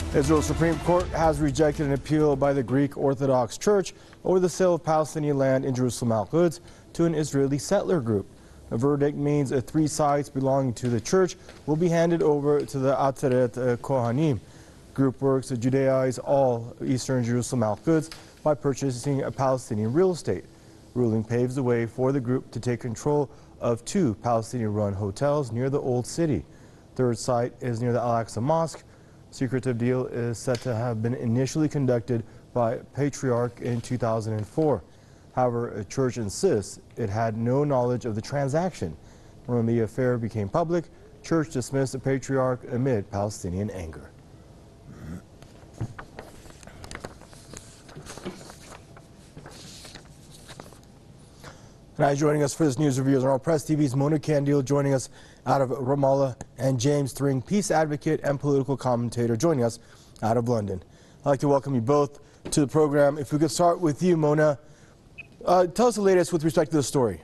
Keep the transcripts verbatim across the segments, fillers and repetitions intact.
Israel's Supreme Court has rejected an appeal by the Greek Orthodox Church over the sale of Palestinian land in Jerusalem Al-Quds to an Israeli settler group. The verdict means that three sites belonging to the church will be handed over to the Ateret Kohanim. Group works to Judaize all eastern Jerusalem Al-Quds by purchasing a Palestinian real estate. Ruling paves the way for the group to take control of two Palestinian-run hotels near the Old City. Third site is near the Al-Aqsa Mosque. Secretive deal is said to have been initially conducted by Patriarch in two thousand four. However, a church insists it had no knowledge of the transaction. When the affair became public, church dismissed the Patriarch amid Palestinian anger. Now joining us for this news review is our Press T V's Mona Kandil, joining us out of Ramallah, and James Thring, peace advocate and political commentator, joining us out of London. I'd like to welcome you both to the program. If we could start with you, Mona, uh, tell us the latest with respect to the story.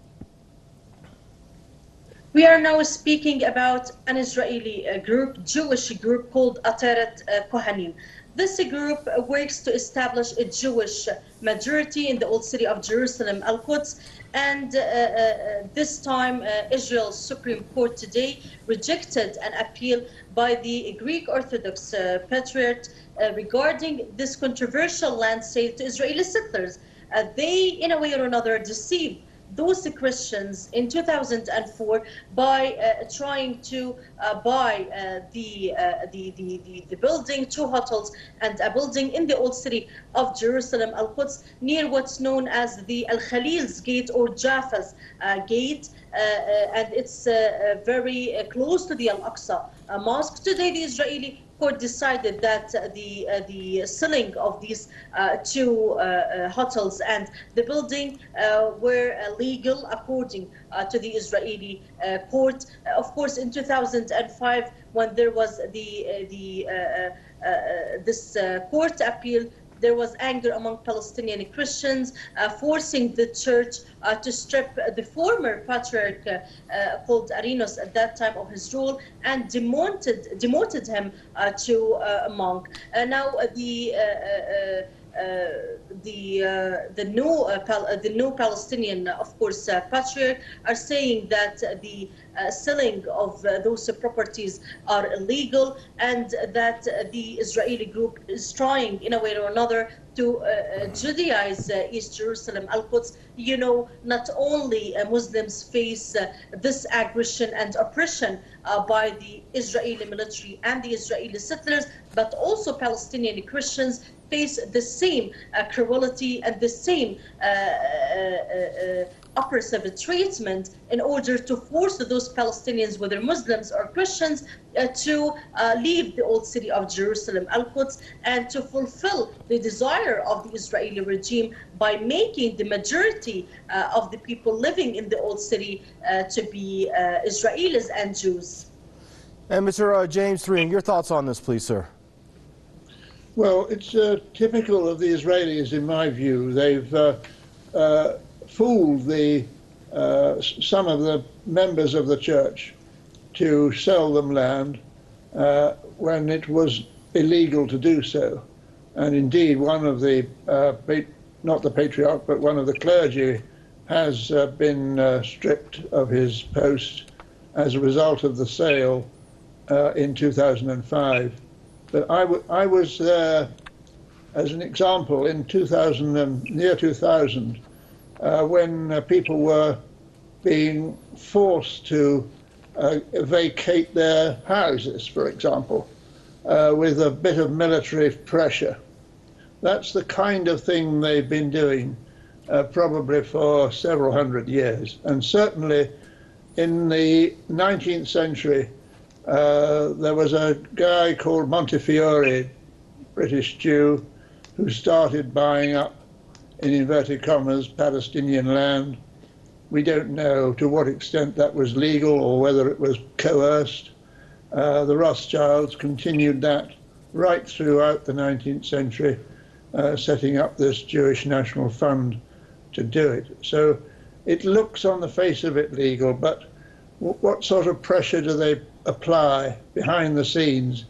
We are now speaking about an Israeli uh, group, Jewish group called Ateret uh, Kohanim. This group works to establish a Jewish majority in the old city of Jerusalem, Al-Quds, and uh, uh, this time uh, Israel's Supreme Court today rejected an appeal by the Greek Orthodox uh, Patriarch uh, regarding this controversial land sale to Israeli settlers. Uh, they, in a way or another, deceived those Christians in two thousand four by uh, trying to uh, buy uh, the, uh, the, the, the, the building, two hotels and a building in the old city of Jerusalem, Al-Quds, near what's known as the Al-Khalil's Gate or Jaffa's uh, Gate. Uh, uh, and it's uh, uh, very uh, close to the Al-Aqsa uh, Mosque. Today, the Israeli court decided that uh, the uh, the selling of these uh, two uh, uh, hotels and the building uh, were uh, legal according uh, to the Israeli uh, court. Uh, of course, in two thousand five, when there was the uh, the uh, uh, uh, this uh, court appeal, there was anger among Palestinian Christians, uh, forcing the church uh, to strip the former patriarch uh, uh, called Arinos at that time of his rule and demoted, demoted him uh, to uh, a monk. Uh, now uh, the uh, uh, Uh, the uh, the new uh, Pal uh, the new Palestinian, uh, of course, uh, patriarch are saying that uh, the uh, selling of uh, those uh, properties are illegal, and that uh, the Israeli group is trying, in a way or another, to uh, uh, Judaize uh, East Jerusalem, Al-Quds. You know, not only uh, Muslims face uh, this aggression and oppression uh, by the Israeli military and the Israeli settlers, but also Palestinian Christians face the same uh, cruelty and the same uh, uh, uh, oppressive treatment in order to force those Palestinians, whether Muslims or Christians, uh, to uh, leave the old city of Jerusalem, Al-Quds, and to fulfill the desire of the Israeli regime by making the majority uh, of the people living in the old city uh, to be uh, Israelis and Jews. And Mister Uh, James Thring, your thoughts on this, please, sir. Well, it's uh, typical of the Israelis, in my view. They've uh, uh, fooled the, uh, some of the members of the church to sell them land uh, when it was illegal to do so. And indeed, one of the, uh, not the patriarch, but one of the clergy has uh, been uh, stripped of his post as a result of the sale uh, in two thousand five. But I, w I was there as an example in two thousand, um, near two thousand, uh, when uh, people were being forced to uh, vacate their houses, for example, uh, with a bit of military pressure. That's the kind of thing they've been doing uh, probably for several hundred years. And certainly in the nineteenth century, Uh, there was a guy called Montefiore, British Jew, who started buying up, in inverted commas, Palestinian land. We don't know to what extent that was legal or whether it was coerced. Uh, the Rothschilds continued that right throughout the nineteenth century, uh, setting up this Jewish National Fund to do it. So it looks on the face of it legal, but what sort of pressure do they apply behind the scenes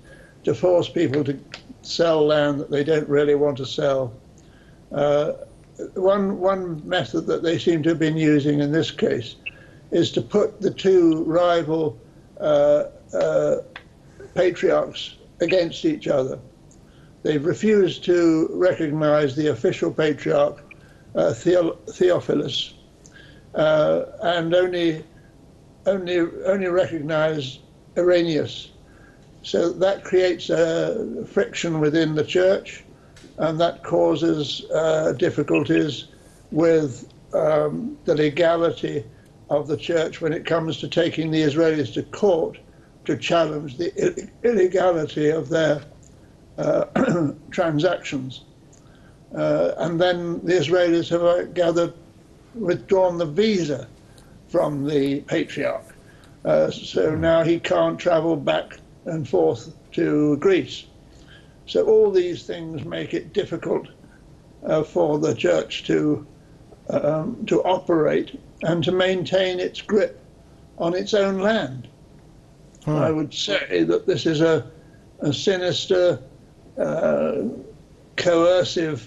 to force people to sell land that they don't really want to sell. Uh, one, one method that they seem to have been using in this case is to put the two rival uh, uh, patriarchs against each other. They've refused to recognize the official patriarch, uh, Theo Theophilus, uh, and only, only, only recognize Irenaeus. So that creates a friction within the church, and that causes uh, difficulties with um, the legality of the church when it comes to taking the Israelis to court to challenge the ill illegality of their uh, transactions. Uh, and then the Israelis have uh, gathered, withdrawn the visa from the patriarch. Uh, so now he can't travel back and forth to Greece. So all these things make it difficult uh, for the church to um, to operate and to maintain its grip on its own land. Hmm. I would say that this is a, a sinister, uh, coercive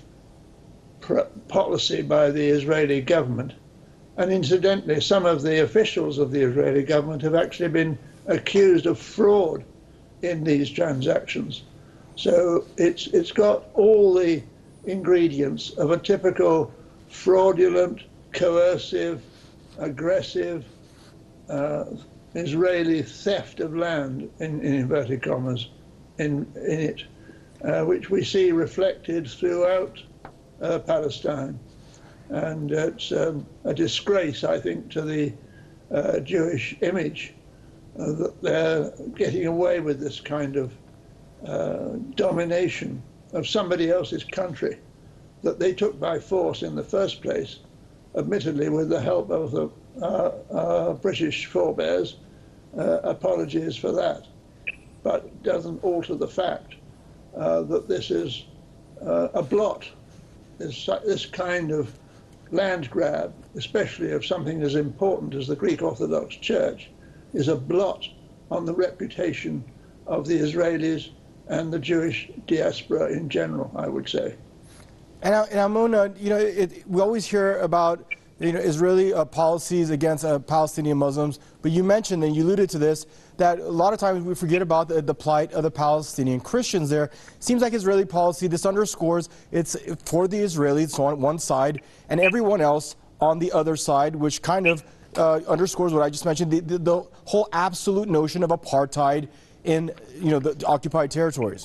policy by the Israeli government. And incidentally, some of the officials of the Israeli government have actually been accused of fraud in these transactions. So it's, it's got all the ingredients of a typical fraudulent, coercive, aggressive uh, Israeli theft of land, in, in inverted commas, in, in it, uh, which we see reflected throughout uh, Palestine. And it's um, a disgrace, I think, to the uh, Jewish image uh, that they're getting away with this kind of uh, domination of somebody else's country that they took by force in the first place, admittedly with the help of the uh, uh, British forebears. Uh, apologies for that. But it doesn't alter the fact uh, that this is uh, a blot. This, this kind of land grab, especially of something as important as the Greek Orthodox Church, is a blot on the reputation of the Israelis and the Jewish diaspora in general, I would say. And, and Amuna, you know, it, we always hear about, you know, Israeli uh, policies against uh, Palestinian Muslims, but you mentioned, and you alluded to this, that a lot of times we forget about the, the plight of the Palestinian Christians there. Seems like Israeli policy, this underscores it's for the Israelis on one side and everyone else on the other side, which kind of uh, underscores what I just mentioned, the, the, the whole absolute notion of apartheid in, you know, the occupied territories.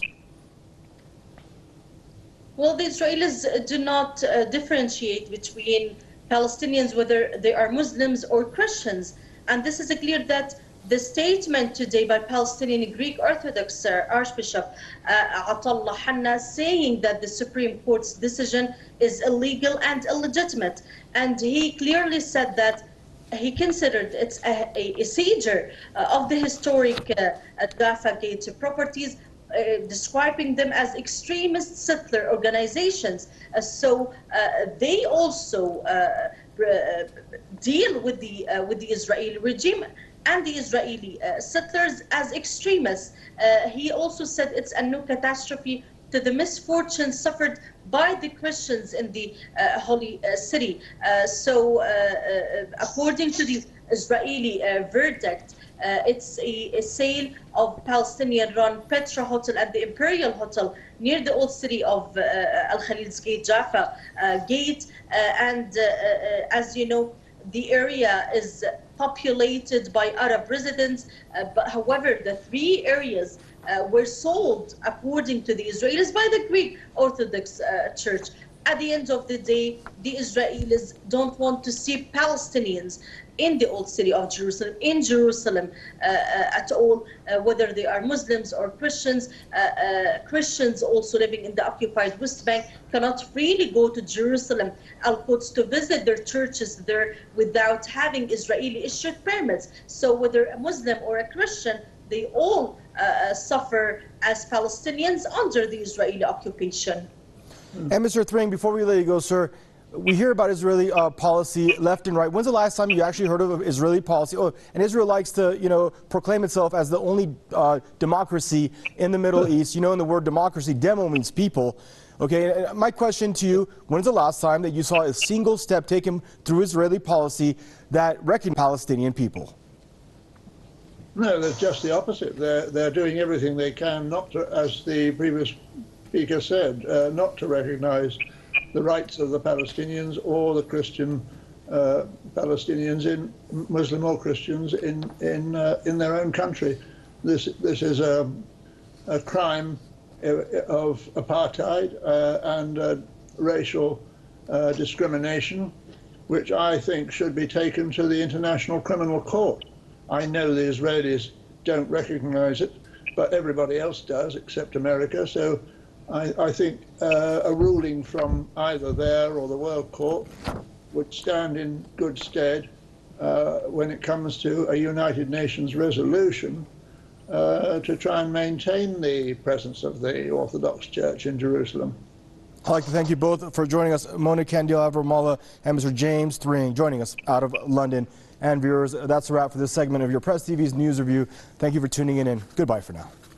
Well, the Israelis do not uh, differentiate between Palestinians, whether they are Muslims or Christians. And this is clear that the statement today by Palestinian Greek Orthodox uh, Archbishop uh, Atallah Hanna saying that the Supreme Court's decision is illegal and illegitimate. And he clearly said that he considered it's a, a, a seizure uh, of the historic uh, Rafah Gate properties, Uh, describing them as extremist settler organizations. Uh, so uh, they also uh, uh, deal with the uh, with the Israeli regime and the Israeli uh, settlers as extremists. Uh, he also said it's a new catastrophe to the misfortune suffered by the Christians in the uh, Holy uh, City. Uh, so uh, uh, according to the Israeli uh, verdict, Uh, it's a, a sale of Palestinian-run Petra Hotel and the Imperial Hotel near the old city of uh, Al Khalil's Gate, Jaffa uh, Gate. Uh, and uh, uh, as you know, the area is populated by Arab residents. Uh, but however, the three areas uh, were sold, according to the Israelis, by the Greek Orthodox uh, Church. At the end of the day, the Israelis don't want to see Palestinians in the old city of Jerusalem, in Jerusalem uh, uh, at all, uh, whether they are Muslims or Christians. Uh, uh, Christians also living in the occupied West Bank cannot freely go to Jerusalem, Al-Quds, to visit their churches there without having Israeli issued permits. So whether a Muslim or a Christian, they all uh, suffer as Palestinians under the Israeli occupation. And Mister Thring, before we let you go, sir, we hear about Israeli uh, policy left and right. When's the last time you actually heard of Israeli policy? Oh, and Israel likes to, you know, proclaim itself as the only uh, democracy in the Middle East. You know, in the word democracy, demo means people. Okay, my question to you, when's the last time that you saw a single step taken through Israeli policy that recognized Palestinian people? No, that's just the opposite. They're, they're doing everything they can not to, as the previous speaker said, uh, not to recognize the rights of the Palestinians or the Christian uh, Palestinians, in Muslim or Christians, in in uh, in their own country. This this is a, a crime of apartheid uh, and uh, racial uh, discrimination, which I think should be taken to the International Criminal Court. I know the Israelis don't recognize it, but everybody else does except America. So I, I think uh, a ruling from either there or the World Court would stand in good stead uh, when it comes to a United Nations resolution uh, to try and maintain the presence of the Orthodox Church in Jerusalem. I'd like to thank you both for joining us, Mona Kandil-Abrahamalla and Mister James Thring, joining us out of London. And viewers, that's a wrap for this segment of your Press T V's News Review. Thank you for tuning in, and goodbye for now.